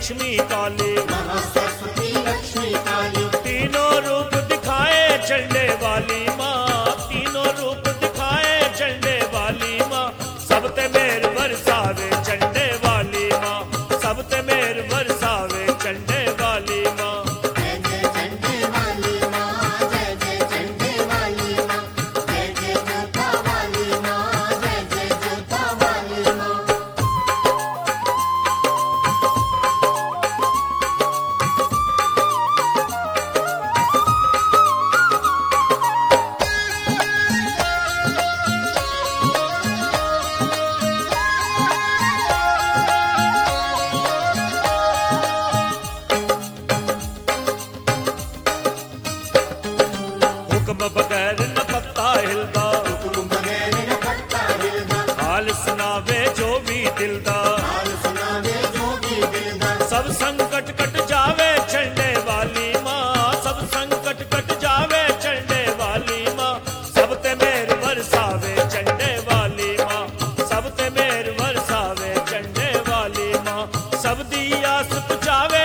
लक्ष्मी काली, महासरस्वती लक्ष्मी काली, तीनों रूप दिखाए चंडे वाली माँ, तीनों रूप दिखाए चंडे वाली माँ, सब ते मेर बरसावे चंडे वाली माँ, सब ते मेर बरसावे चंडे वाली माँ। जय जय चंडे वाली माँ, जय जय चंडे वाली माँ, जय जय जोता वाली माँ, जय जय जोता वाली माँ। हुक्म बगैर न पत्ता हिलदा, हुक्म बगैर न पत्ता हिलदा, हाल सुनावे जो भी दिलदा, हाल सुनावे जो भी दिलदा। सब संकट कट जावे चंडे वाली माँ, सब संकट कट जावे चंडे वाली माँ, सब ते मेर बरसावे चंडे वाली माँ, सब ते मेर बरसावे चंडे वाली माँ, सब दी आस पुचावे